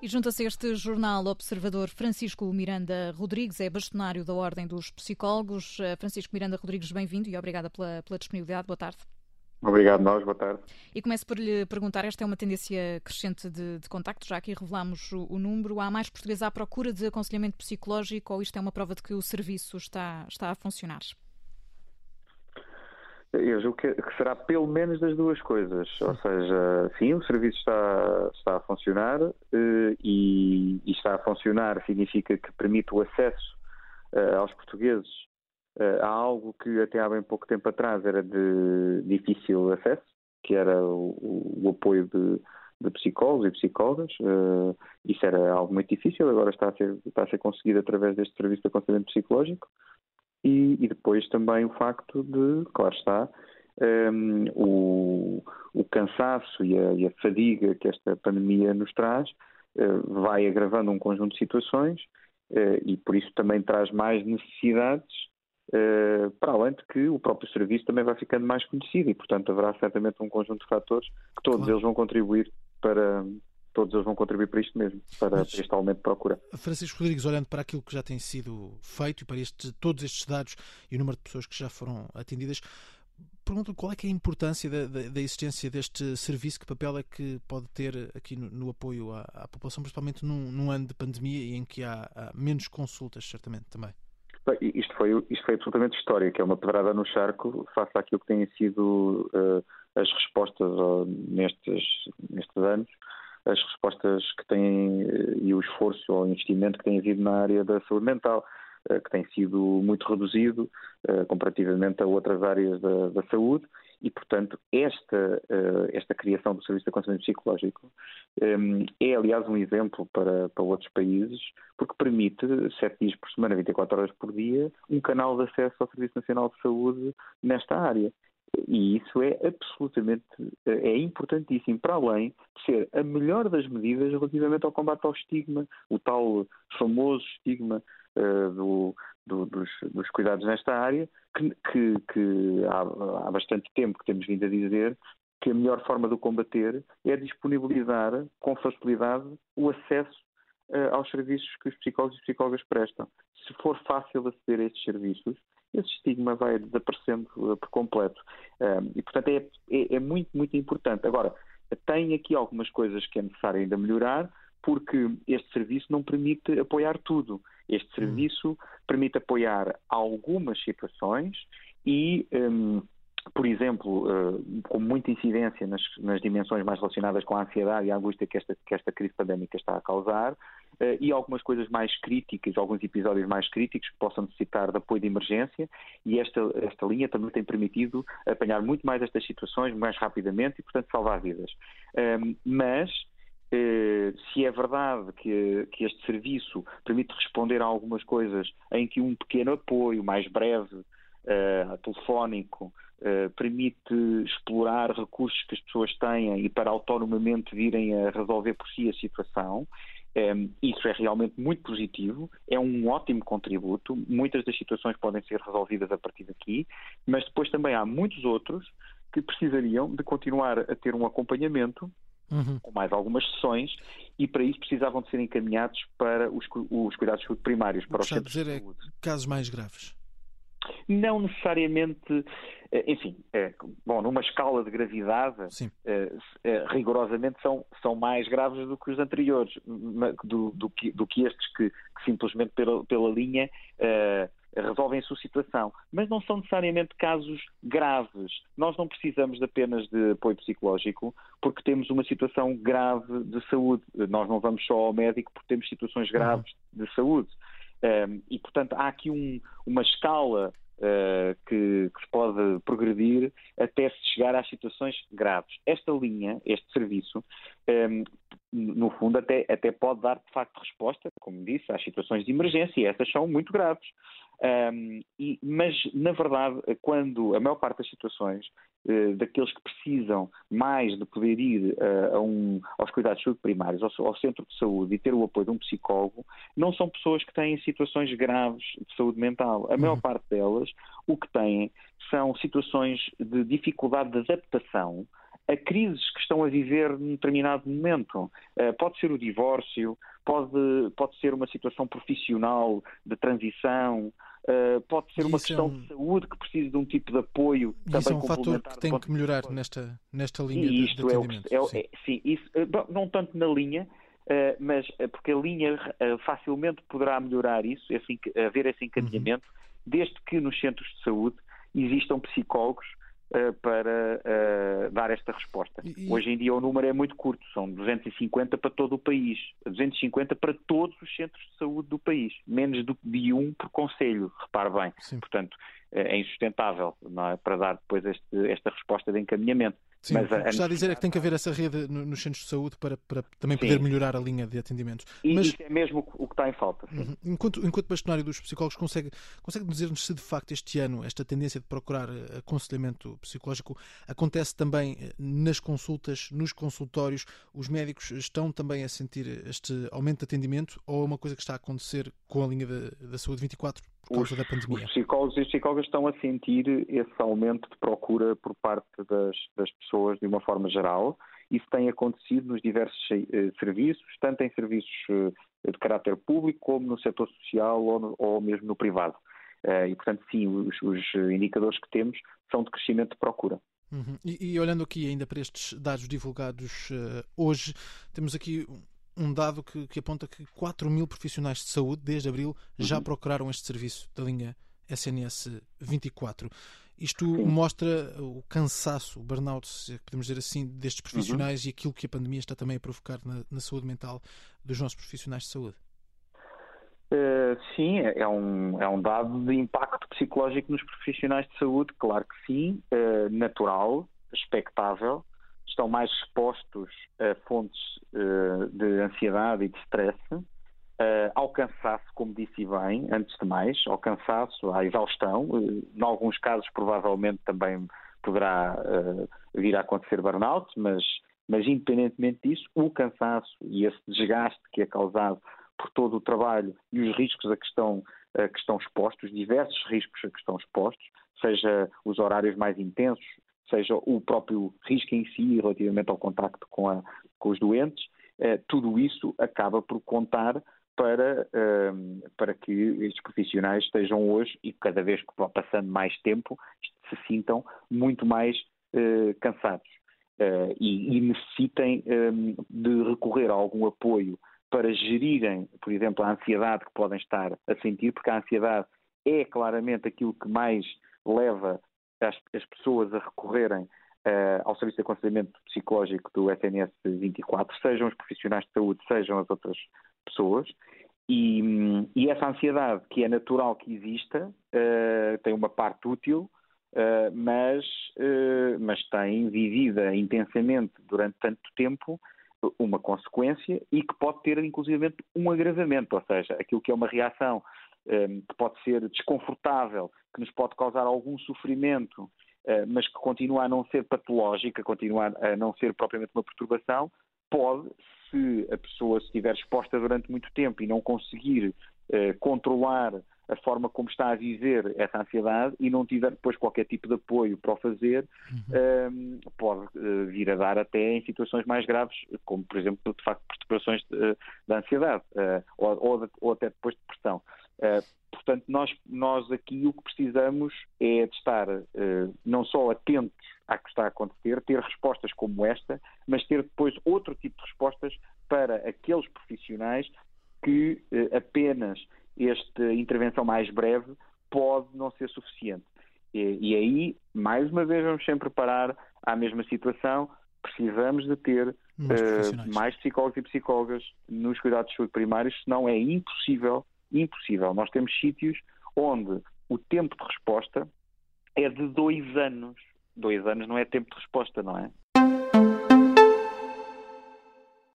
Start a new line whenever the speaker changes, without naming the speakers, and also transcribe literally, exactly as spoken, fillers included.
E junta-se a este jornal Observador Francisco Miranda Rodrigues, é bastonário da Ordem dos Psicólogos. Francisco Miranda Rodrigues, bem-vindo e obrigada pela, pela disponibilidade. Boa tarde.
Obrigado, nós. Boa tarde.
E começo por lhe perguntar, esta é uma tendência crescente de, de contactos, já aqui revelamos o, o número. Há mais portugueses à procura de aconselhamento psicológico ou isto é uma prova de que o serviço está, está a funcionar?
Eu julgo que, que será pelo menos das duas coisas. Ou seja, sim, o serviço está, está a funcionar e, e está a funcionar significa que permite o acesso uh, aos portugueses uh, a algo que até há bem pouco tempo atrás era de difícil acesso, que era o, o apoio de, de psicólogos e psicólogas. Uh, isso era algo muito difícil, agora está a ser, está a ser conseguido através deste serviço de aconselhamento psicológico. E, e depois também o facto de, claro está, um, o, o cansaço e a, e a fadiga que esta pandemia nos traz uh, vai agravando um conjunto de situações uh, e por isso também traz mais necessidades, uh, para além de que o próprio serviço também vai ficando mais conhecido e, portanto, haverá certamente um conjunto de fatores que todos
Claro.
eles vão contribuir para... Todos eles vão contribuir para isto mesmo, para,
Mas,
para este aumento de procura.
Francisco Rodrigues, olhando para aquilo que já tem sido feito e para este, todos estes dados e o número de pessoas que já foram atendidas, pergunto qual é que é a importância da, da, da existência deste serviço, que papel é que pode ter aqui no, no apoio à, à população, principalmente num, num ano de pandemia e em que há, há menos consultas, certamente, também.
Bem, isto, foi, isto foi absolutamente histórico, que é uma pedrada no charco face àquilo que têm sido uh, as respostas uh, nestes, nestes anos. As respostas que têm e o esforço ou investimento que tem havido na área da saúde mental, que tem sido muito reduzido comparativamente a outras áreas da, da saúde e, portanto, esta, esta criação do Serviço de Aconselhamento Psicológico é, aliás, um exemplo para, para outros países, porque permite, sete dias por semana, vinte e quatro horas por dia, um canal de acesso ao Serviço Nacional de Saúde nesta área. E isso é absolutamente, é importantíssimo, para além de ser a melhor das medidas relativamente ao combate ao estigma, o tal famoso estigma uh, do, do, dos, dos cuidados nesta área, que, que, que há, há bastante tempo que temos vindo a dizer que a melhor forma de o combater é disponibilizar com facilidade o acesso uh, aos serviços que os psicólogos e psicólogas prestam. Se for fácil aceder a estes serviços, esse estigma vai desaparecendo uh, por completo. Um, e, portanto, é, é, é muito, muito importante. Agora, tem aqui algumas coisas que é necessário ainda melhorar, porque este serviço não permite apoiar tudo. Este serviço permite apoiar algumas situações e, um, por exemplo, uh, com muita incidência nas, nas dimensões mais relacionadas com a ansiedade e a angústia que esta, que esta crise pandémica está a causar, Uh, e algumas coisas mais críticas, alguns episódios mais críticos que possam necessitar de apoio de emergência, e esta, esta linha também tem permitido apanhar muito mais estas situações mais rapidamente e, portanto, salvar vidas. Um, mas, uh, se é verdade que, que este serviço permite responder a algumas coisas em que um pequeno apoio mais breve, uh, telefónico, uh, permite explorar recursos que as pessoas têm e para autonomamente virem a resolver por si a situação, Um, isso é realmente muito positivo, é um ótimo contributo, muitas das situações podem ser resolvidas a partir daqui, mas depois também há muitos outros que precisariam de continuar a ter um acompanhamento, uhum, com mais algumas sessões, e para isso precisavam de ser encaminhados para os, os cuidados de saúde primários, para os centros de saúde.
É casos mais graves?
Não necessariamente, enfim, é, bom, numa escala de gravidade, é, é, rigorosamente são, são mais graves do que os anteriores, do, do, que, do que estes que, que simplesmente pela, pela linha é, resolvem a sua situação. Mas não são necessariamente casos graves. Nós não precisamos apenas de apoio psicológico porque temos uma situação grave de saúde. Nós não vamos só ao médico porque temos situações graves uhum. de saúde. Um, e, portanto, há aqui um, uma escala uh, que, que se pode progredir até se chegar às situações graves. Esta linha, este serviço, um, no fundo, até, até pode dar, de facto, resposta, como disse, às situações de emergência, e essas são muito graves. Um, e, mas, na verdade, quando a maior parte das situações uh, daqueles que precisam mais de poder ir uh, a um, aos cuidados de saúde primários, ao, ao centro de saúde e ter o apoio de um psicólogo, não são pessoas que têm situações graves de saúde mental. A maior uhum. parte delas, o que têm são situações de dificuldade de adaptação a crises que estão a viver num determinado momento. Uh, pode ser o divórcio, pode, pode ser uma situação profissional de transição, uh, pode ser uma questão é um... de saúde que precisa de um tipo de apoio
e
também
isso é um
complementar.
fator que tem que melhorar nesta, nesta linha
e isto
de, de atendimento.
É, o, é,
sim.
é, sim, isso, não tanto na linha, uh, mas porque a linha uh, facilmente poderá melhorar isso, esse, haver esse encaminhamento, uhum. desde que nos centros de saúde existam psicólogos uh, para uh, dar esta resposta. E... Hoje em dia o número é muito curto, são duzentos e cinquenta para todo o país, duzentos e cinquenta para todos os centros de saúde do país, menos do que de um por concelho, repare bem. Sim. Portanto, é insustentável, não é, para dar depois este, esta resposta de encaminhamento.
Sim, mas o que está a dizer é que tem que haver essa rede nos centros de saúde para, para também sim. poder melhorar a linha de atendimento.
E
mas...
isso é mesmo o que está em falta. Sim.
Enquanto, enquanto bastonário dos psicólogos, consegue, consegue dizer-nos se de facto este ano esta tendência de procurar aconselhamento psicológico acontece também nas consultas, nos consultórios? Os médicos estão também a sentir este aumento de atendimento ou é uma coisa que está a acontecer com a linha da, da saúde vinte e quatro por causa
os,
da pandemia?
Os psicólogos e as psicólogas estão a sentir esse aumento de procura por parte das, das pessoas de uma forma geral. Isso tem acontecido nos diversos eh, serviços, tanto em serviços eh, de caráter público como no setor social ou, no, ou mesmo no privado. Eh, e, portanto, sim, os, os indicadores que temos são de crescimento de procura.
Uhum. E, e olhando aqui ainda para estes dados divulgados uh, hoje, temos aqui um dado que, que aponta que quatro mil profissionais de saúde, desde abril, já uhum. procuraram este serviço da linha S N S vinte e quatro. Isto Sim. mostra o cansaço, o burnout, se podemos dizer assim, destes profissionais uhum. e aquilo que a pandemia está também a provocar na, na saúde mental dos nossos profissionais de saúde.
Uh, sim, é um, é um dado de impacto psicológico nos profissionais de saúde, claro que sim, uh, natural, expectável. Estão mais expostos a fontes uh, de ansiedade e de stress, uh, ao cansaço, como disse bem, antes de mais, ao cansaço, à exaustão. Uh, em alguns casos, provavelmente, também poderá uh, vir a acontecer burnout, mas, mas independentemente disso, o cansaço e esse desgaste que é causado por todo o trabalho e os riscos a que estão, a que estão expostos, diversos riscos a que estão expostos, seja os horários mais intensos, seja o próprio risco em si relativamente ao contacto com, a, com os doentes, eh, tudo isso acaba por contar para, eh, para que estes profissionais estejam hoje, e cada vez que vá passando mais tempo, se sintam muito mais eh, cansados eh, e, e necessitem eh, de recorrer a algum apoio para gerirem, por exemplo, a ansiedade que podem estar a sentir, porque a ansiedade é claramente aquilo que mais leva as, as pessoas a recorrerem uh, ao Serviço de Aconselhamento Psicológico do S N S vinte e quatro, sejam os profissionais de saúde, sejam as outras pessoas, e, e essa ansiedade, que é natural que exista, uh, tem uma parte útil, uh, mas, uh, mas tem vivida intensamente durante tanto tempo uma consequência e que pode ter inclusivamente um agravamento, ou seja, aquilo que é uma reação um, que pode ser desconfortável, que nos pode causar algum sofrimento, uh, mas que continua a não ser patológica, continua a não ser propriamente uma perturbação, pode, se a pessoa estiver exposta durante muito tempo e não conseguir uh, controlar a forma como está a viver essa ansiedade e não tiver depois qualquer tipo de apoio para o fazer, uhum. um, pode uh, vir a dar até em situações mais graves, como, por exemplo, de facto, perturbações de, de ansiedade uh, ou, ou, de, ou até depois depressão. Uh, portanto, nós, nós aqui o que precisamos é de estar uh, não só atentos ao que está a acontecer, ter respostas como esta, mas ter depois outro tipo de respostas para aqueles profissionais que uh, apenas esta intervenção mais breve pode não ser suficiente. E, e aí, mais uma vez, vamos sempre parar à mesma situação. Precisamos de ter mais, uh, mais psicólogos e psicólogas nos cuidados de saúde primários, senão é impossível, impossível. Nós temos sítios onde o tempo de resposta é de dois anos. Dois anos não é tempo de resposta, não é?